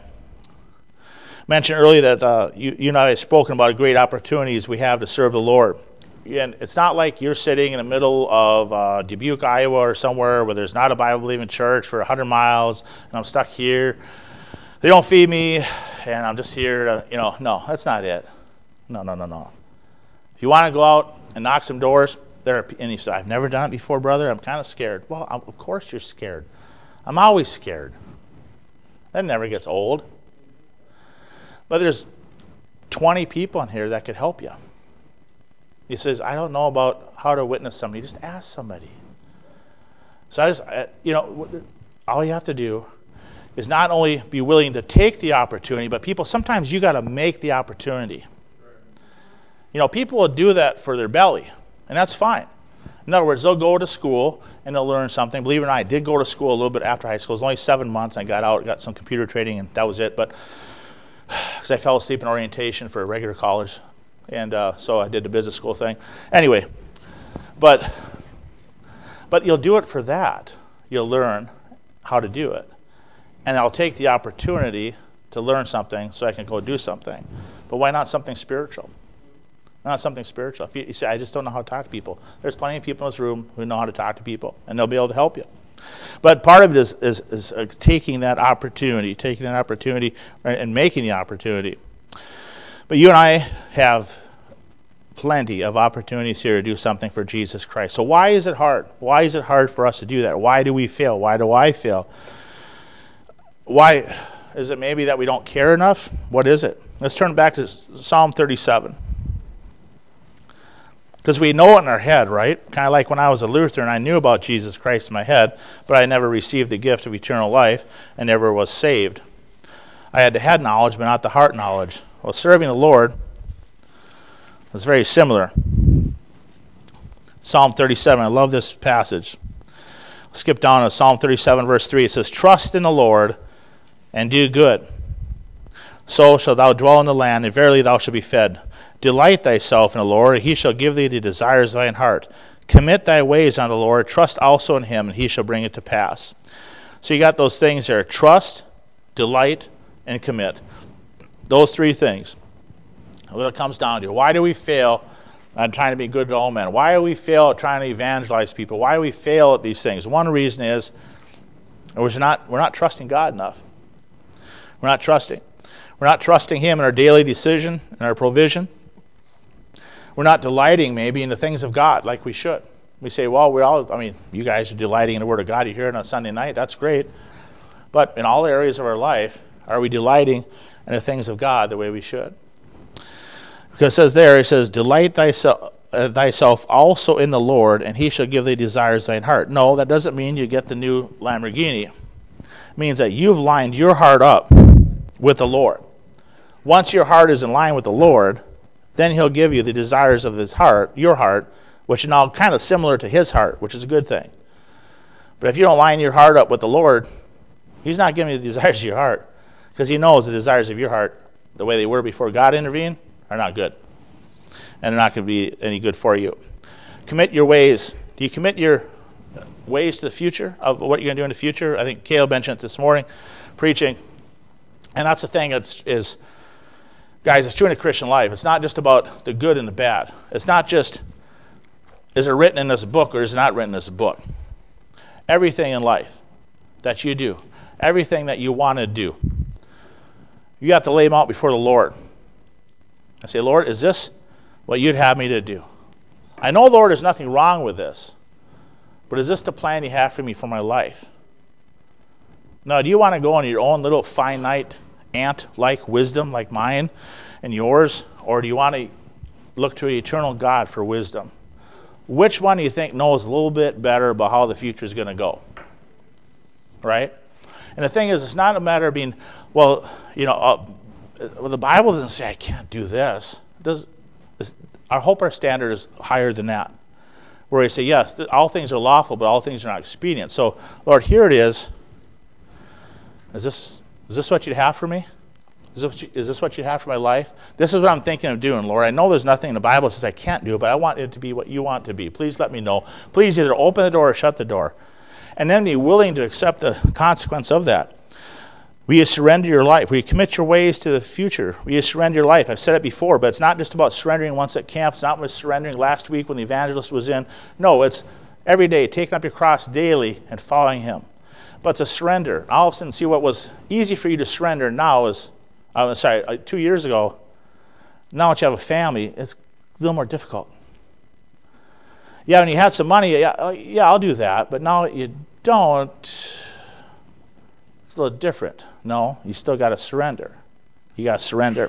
I mentioned earlier that uh, you, you and I have spoken about great opportunities we have to serve the Lord. And it's not like you're sitting in the middle of uh, Dubuque, Iowa, or somewhere where there's not a Bible-believing church for one hundred miles, and I'm stuck here. They don't feed me, and I'm just here to, you know, no, that's not it. No, no, no, no. If you want to go out and knock some doors, there are, and you say, I've never done it before, brother, I'm kind of scared. Well, I'm, of course you're scared. I'm always scared. That never gets old. But there's twenty people in here that could help you. He says, I don't know about how to witness somebody. Just ask somebody. So I just, you know, all you have to do is not only be willing to take the opportunity, but people, sometimes you got to make the opportunity. You know, people will do that for their belly, and that's fine. In other words, they'll go to school and they'll learn something. Believe it or not, I did go to school a little bit after high school. It was only seven months. I got out, got some computer training, and that was it. But because I fell asleep in orientation for a regular college. And uh, so I did the business school thing. Anyway, but but you'll do it for that. You'll learn how to do it. And I'll take the opportunity to learn something so I can go do something. But why not something spiritual? Why not something spiritual? If you, you say, I just don't know how to talk to people. There's plenty of people in this room who know how to talk to people, and they'll be able to help you. But part of it is, is, is uh, taking that opportunity, taking that opportunity right, and making the opportunity. But you and I have plenty of opportunities here to do something for Jesus Christ. So why is it hard? Why is it hard for us to do that? Why do we fail? Why do I fail? Why is it maybe that we don't care enough? What is it? Let's turn back to Psalm thirty-seven. Because we know it in our head, right? Kind of like when I was a Lutheran, I knew about Jesus Christ in my head, but I never received the gift of eternal life and never was saved. I had the head knowledge, but not the heart knowledge. Well, serving the Lord is very similar. Psalm thirty-seven, I love this passage. Let's skip down to Psalm thirty-seven, verse three. It says, trust in the Lord and do good. So shalt thou dwell in the land, and verily thou shalt be fed. Delight thyself in the Lord, and he shall give thee the desires of thine heart. Commit thy ways unto the Lord, trust also in him, and he shall bring it to pass. So you got those things there, trust, delight, and commit. Those three things. What it comes down to. Why do we fail at trying to be good to all men? Why do we fail at trying to evangelize people? Why do we fail at these things? One reason is we're not, we're not trusting God enough. We're not trusting. We're not trusting him in our daily decision and our provision. We're not delighting maybe in the things of God like we should. We say, well, we're all, I mean, you guys are delighting in the Word of God. You hear it on Sunday night. That's great. But in all areas of our life, are we delighting in the things of God the way we should? Because it says there, it says, delight thyself, uh, thyself also in the Lord, and he shall give thee desires of thine heart. No, that doesn't mean you get the new Lamborghini. It means that you've lined your heart up with the Lord. Once your heart is in line with the Lord, then he'll give you the desires of his heart, your heart, which are now kind of similar to his heart, which is a good thing. But if you don't line your heart up with the Lord, he's not giving you the desires of your heart, because he knows the desires of your heart, the way they were before God intervened, are not good. And they're not going to be any good for you. Commit your ways. Do you commit your ways to the future of what you're going to do in the future? I think Caleb mentioned it this morning, preaching. And that's the thing that's, is, guys, it's true in the Christian life. It's not just about the good and the bad. It's not just, is it written in this book or is it not written in this book? Everything in life that you do, everything that you want to do, you have to lay them out before the Lord. I say, Lord, is this what you'd have me to do? I know, Lord, there's nothing wrong with this, but is this the plan you have for me for my life? Now, do you want to go on your own little finite ant-like wisdom like mine and yours, or do you want to look to an eternal God for wisdom? Which one do you think knows a little bit better about how the future is going to go? Right? And the thing is, it's not a matter of being, well, you know, uh, well, the Bible doesn't say I can't do this. It does I hope our standard is higher than that, where we say, yes, th- all things are lawful, but all things are not expedient. So, Lord, here it is. Is this is this what you'd have for me? Is this, what you, is this what you'd have for my life? This is what I'm thinking of doing, Lord. I know there's nothing in the Bible that says I can't do, but I want it to be what you want to be. Please let me know. Please either open the door or shut the door. And then be willing to accept the consequence of that. Will you surrender your life? Will you commit your ways to the future? Will you surrender your life? I've said it before, but it's not just about surrendering once at camp. It's not just surrendering last week when the evangelist was in. No, it's every day, taking up your cross daily and following him. But it's a surrender. All of a sudden, see what was easy for you to surrender now is, I'm sorry, two years ago, now that you have a family, it's a little more difficult. Yeah, when you had some money, yeah, yeah, I'll do that. But now you don't, it's a little different. No, you still got to surrender. You got to surrender.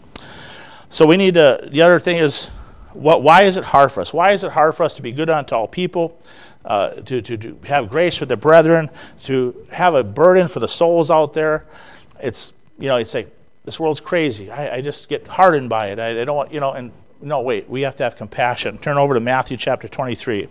So we need to, the other thing is, what? Why is it hard for us? Why is it hard for us to be good unto all people, uh, to, to, to have grace for the brethren, to have a burden for the souls out there? It's, you know, it's like, this world's crazy. I, I just get hardened by it. I, I don't want, you know, and no, wait, we have to have compassion. Turn over to Matthew chapter twenty-three.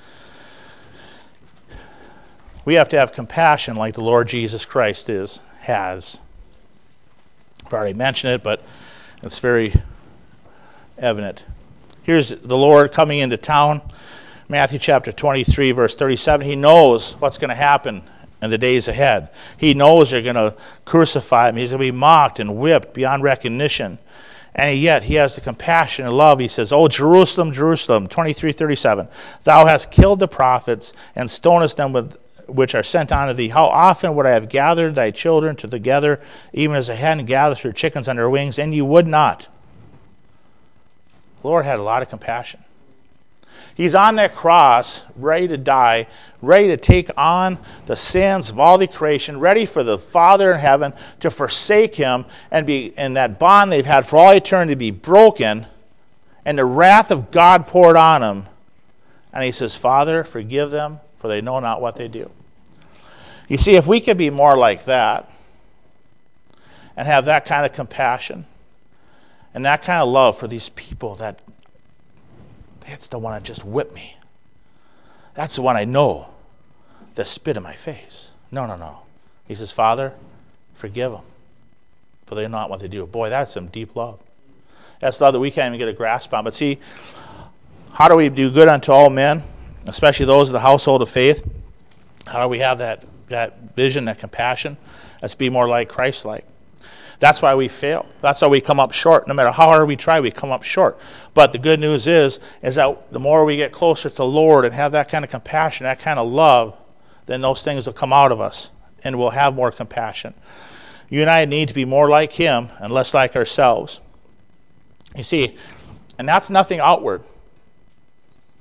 We have to have compassion like the Lord Jesus Christ is, has. I've already mentioned it, but it's very evident. Here's the Lord coming into town. Matthew chapter twenty-three, verse thirty-seven. He knows what's going to happen in the days ahead. He knows they're going to crucify him. He's going to be mocked and whipped beyond recognition. And yet he has the compassion and love. He says, "Oh, Jerusalem, Jerusalem," twenty-three thirty-seven, "thou hast killed the prophets and stonest them with which are sent unto thee. How often would I have gathered thy children together, even as a hen gathers her chickens under her wings, and you would not." The Lord had a lot of compassion. He's on that cross, ready to die, ready to take on the sins of all the creation, ready for the Father in heaven to forsake him and be in that bond they've had for all eternity to be broken, and the wrath of God poured on him. And he says, "Father, forgive them, for they know not what they do." You see, if we could be more like that and have that kind of compassion and that kind of love for these people, that that's the one that just whipped me. That's the one I know that spit in my face. No, no, no. He says, "Father, forgive them, for they know not what they do." Boy, that's some deep love. That's love that we can't even get a grasp on. But see, how do we do good unto all men, especially those of the household of faith? How do we have that, that vision, that compassion? Let's be more like Christ-like. That's why we fail. That's how we come up short. No matter how hard we try, we come up short. But the good news is, is that the more we get closer to the Lord and have that kind of compassion, that kind of love, then those things will come out of us, and we'll have more compassion. You and I need to be more like him and less like ourselves. You see, and that's nothing outward.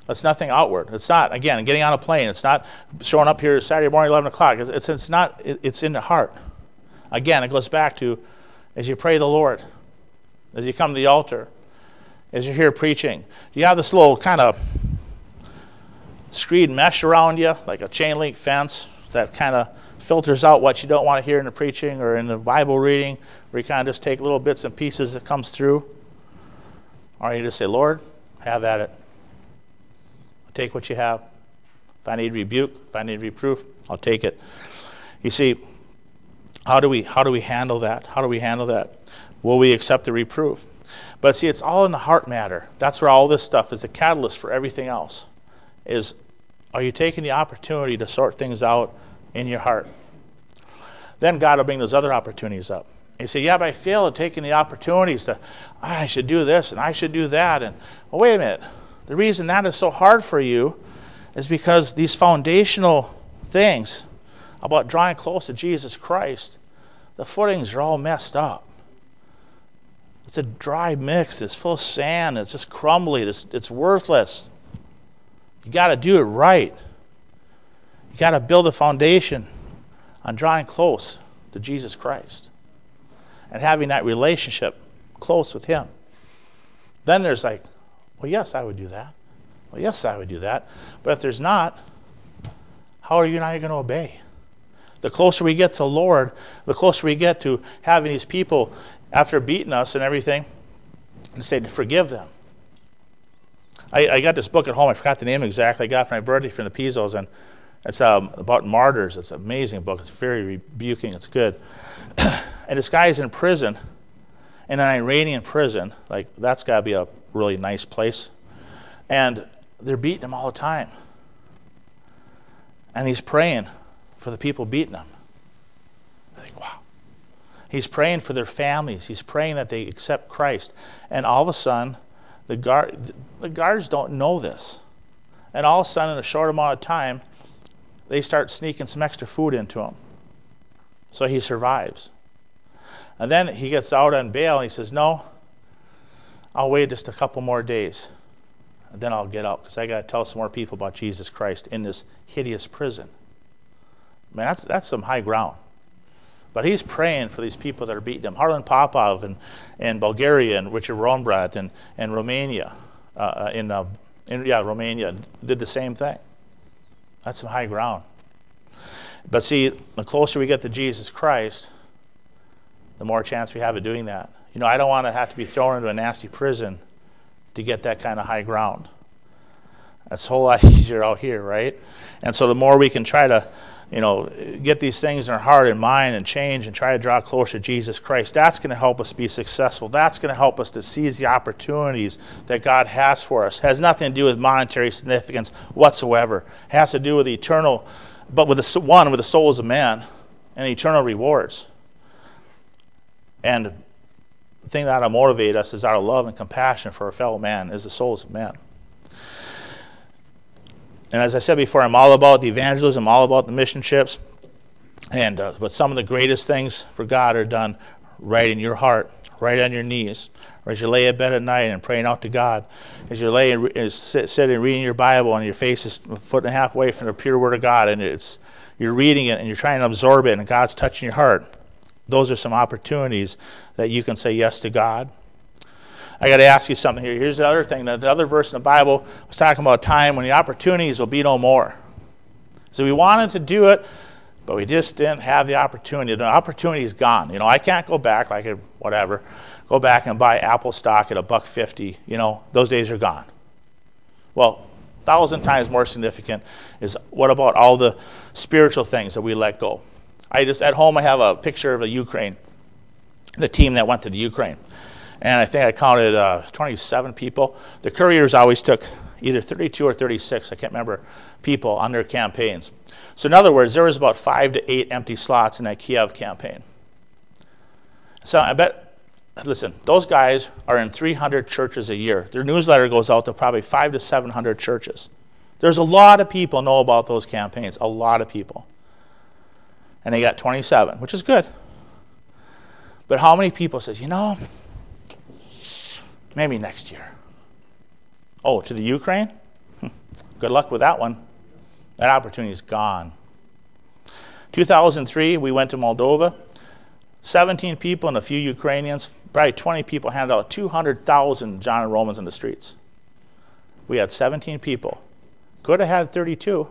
It's nothing outward. It's not, again, getting on a plane. It's not showing up here Saturday morning, eleven o'clock. It's, it's, it's not, it, it's in the heart. Again, it goes back to as you pray the Lord, as you come to the altar, as you're here preaching. You have this little kind of screed mesh around you, like a chain link fence that kind of filters out what you don't want to hear in the preaching or in the Bible reading, where you kind of just take little bits and pieces that comes through. Or you just say, Lord, have at it. I'll take what you have. If I need rebuke, if I need reproof, I'll take it. You see, how do we how do we handle that? How do we handle that? Will we accept the reproof? But see, it's all in the heart matter. That's where all this stuff is the catalyst for everything else. Is, are you taking the opportunity to sort things out in your heart? Then God will bring those other opportunities up. And you say, yeah, but I fail at taking the opportunities to, oh, I should do this and I should do that. And well, wait a minute. The reason that is so hard for you is because these foundational things about drawing close to Jesus Christ, the footings are all messed up. It's a dry mix. It's full of sand. It's just crumbly. It's, it's worthless. You got to do it right. You got to build a foundation on drawing close to Jesus Christ and having that relationship close with Him. Then there's like, well, yes, I would do that. Well, yes, I would do that. But if there's not, how are you not going to obey? The closer we get to the Lord, the closer we get to having these people, after beating us and everything, and say to forgive them. I, I got this book at home. I forgot the name exactly. I got it for my birthday from the Pizzos, and it's um, about martyrs. It's an amazing book. It's very rebuking. It's good. And this guy is in prison, in an Iranian prison. Like, that's got to be a really nice place. And they're beating him all the time. And he's praying for the people beating him. I think, wow. He's praying for their families. He's praying that they accept Christ. And all of a sudden, the guard, the guards don't know this. And all of a sudden, in a short amount of time, they start sneaking some extra food into him. So he survives. And then he gets out on bail and he says, no, I'll wait just a couple more days. And then I'll get out because I got to tell some more people about Jesus Christ in this hideous prison. Man, that's, that's some high ground. But he's praying for these people that are beating him. Harlan Popov in, in Bulgaria and Richard Rombrat in, in Romania, uh, in, uh, in yeah, Romania, did the same thing. That's some high ground. But see, the closer we get to Jesus Christ, the more chance we have of doing that. You know, I don't want to have to be thrown into a nasty prison to get that kind of high ground. That's a whole lot easier out here, right? And so the more we can try to, you know, get these things in our heart and mind and change and try to draw closer to Jesus Christ, that's going to help us be successful. That's going to help us to seize the opportunities that God has for us. It has nothing to do with monetary significance whatsoever. It has to do with eternal, but with the one, with the souls of man and eternal rewards. And the thing that will motivate us is our love and compassion for our fellow man, is the souls of man. And as I said before, I'm all about the evangelism, I'm all about the mission trips. And uh, but some of the greatest things for God are done right in your heart, right on your knees, or as you lay in bed at night and praying out to God, as you're laying, as sit, sitting reading your Bible, and your face is a foot and a half away from the pure Word of God, and it's you're reading it and you're trying to absorb it, and God's touching your heart. Those are some opportunities that you can say yes to God. I got to ask you something here. Here's the other thing. The other verse in the Bible was talking about a time when the opportunities will be no more. So we wanted to do it, but we just didn't have the opportunity. The opportunity is gone. You know, I can't go back like a, whatever, go back and buy Apple stock at a buck fifty. You know, those days are gone. Well, a thousand times more significant is what about all the spiritual things that we let go? I just at home I have a picture of the Ukraine, the team that went to the Ukraine. And I think I counted uh, twenty-seven people. The couriers always took either thirty-two or thirty-six, I can't remember, people on their campaigns. So in other words, there was about five to eight empty slots in that Kiev campaign. So I bet, listen, those guys are in three hundred churches a year. Their newsletter goes out to probably five to seven hundred churches. There's a lot of people know about those campaigns, a lot of people. And they got twenty-seven, which is good. But how many people says, you know, maybe next year. Oh, to the Ukraine? Good luck with that one. That opportunity is gone. two thousand three, we went to Moldova. seventeen people and a few Ukrainians, probably twenty people handed out two hundred thousand John and Romans in the streets. We had seventeen people. Could have had thirty-two.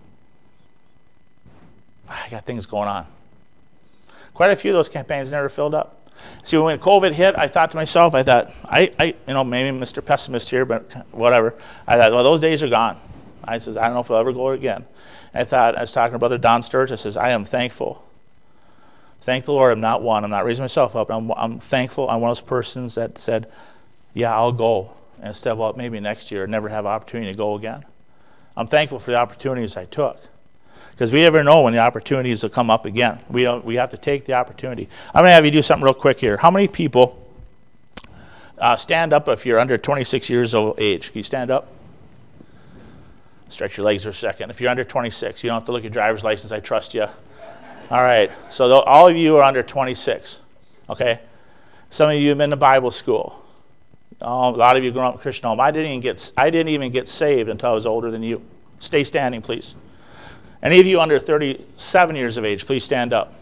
I got things going on. Quite a few of those campaigns never filled up. See, when COVID hit, I thought to myself, I thought, I, I you know, maybe Mister Pessimist here, but whatever. I thought, well, those days are gone. I says, I don't know if we'll ever go again. And I thought, I was talking to Brother Don Sturge. I says, I am thankful. Thank the Lord, I'm not one. I'm not raising myself up. I'm, I'm thankful. I'm one of those persons that said, yeah, I'll go. And instead of, well, maybe next year, never have an opportunity to go again. I'm thankful for the opportunities I took. Because we never know when the opportunities will come up again. We don't. We have to take the opportunity. I'm going to have you do something real quick here. How many people uh, stand up if you're under twenty-six years of age? Can you stand up? Stretch your legs for a second. If you're under twenty-six, you don't have to look at your driver's license. I trust you. All right. So th- all of you are under twenty-six. Okay. Some of you have been to Bible school. Oh, a lot of you grew up in Christian home. I didn't even get. I didn't even get saved until I was older than you. Stay standing, please. Any of you under thirty-seven years of age, please stand up.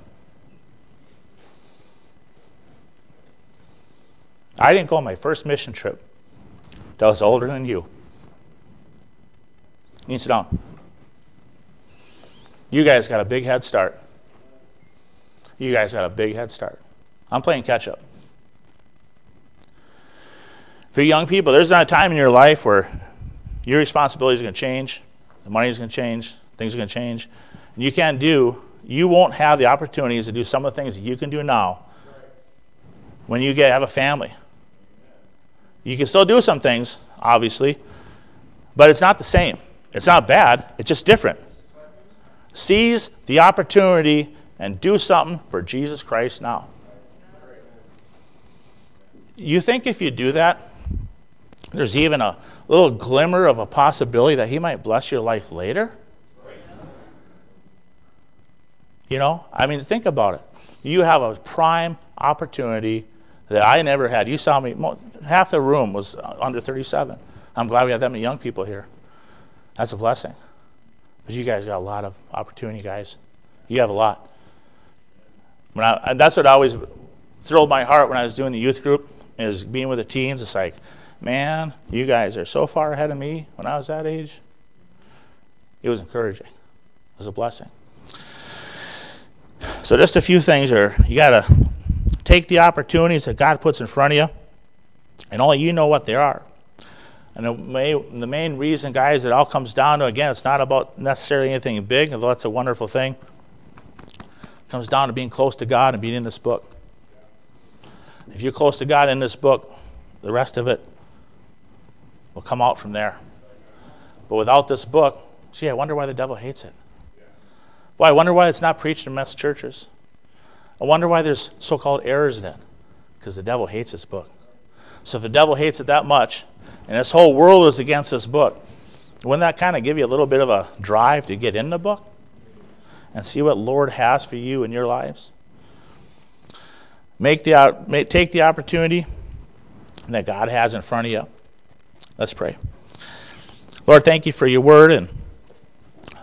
I didn't go on my first mission trip until I was older than you. You can sit down. You guys got a big head start. You guys got a big head start. I'm playing catch up. For young people, there's not a time in your life where your responsibilities are going to change, the money's going to change, things are going to change. And you can't do, you won't have the opportunities to do some of the things that you can do now when you get have a family. You can still do some things, obviously, but it's not the same. It's not bad. It's just different. Seize the opportunity and do something for Jesus Christ now. You think if you do that, there's even a little glimmer of a possibility that he might bless your life later? You know, I mean, think about it. You have a prime opportunity that I never had. You saw me, half the room was under thirty-seven. I'm glad we have that many young people here. That's a blessing. But you guys got a lot of opportunity, guys. You have a lot. When I, and that's what always thrilled my heart when I was doing the youth group, is being with the teens. It's like, man, you guys are so far ahead of me when I was that age. It was encouraging. It was a blessing. So just a few things are, you got to take the opportunities that God puts in front of you, and only you know what they are. And the main, the main reason, guys, it all comes down to, again, it's not about necessarily anything big, although that's a wonderful thing. It comes down to being close to God and being in this book. If you're close to God in this book, the rest of it will come out from there. But without this book, see, I wonder why the devil hates it. Well, I wonder why it's not preached in most churches. I wonder why there's so-called errors in it. Because the devil hates this book. So if the devil hates it that much, and this whole world is against this book, wouldn't that kind of give you a little bit of a drive to get in the book and see what Lord has for you in your lives? Make the make, take the opportunity that God has in front of you. Let's pray. Lord, thank you for your word, and